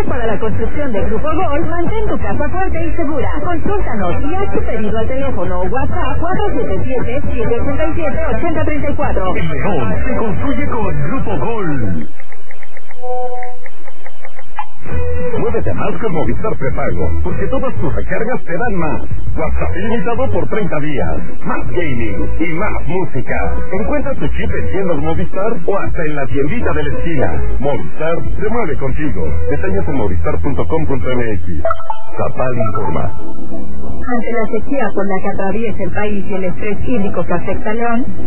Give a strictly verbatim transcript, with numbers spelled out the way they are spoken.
materiales para la construcción de Grupo Gol, mantén tu casa fuerte y segura. Consúltanos y haz tu pedido al teléfono WhatsApp cuatro siete siete, siete ocho siete, ocho cero tres cuatro. El León se construye con Grupo Gol. Muévete más con Movistar Prepago, porque todas tus recargas te dan más. WhatsApp ilimitado por treinta días, más gaming y más música. Encuentra tu chip en tiendas Movistar o hasta en la tiendita de la esquina. Movistar se mueve contigo. Detalles en movistar punto com punto m x. Zapal informa. Ante la sequía por la que atraviesa el país y el estrés hídrico que afecta a León,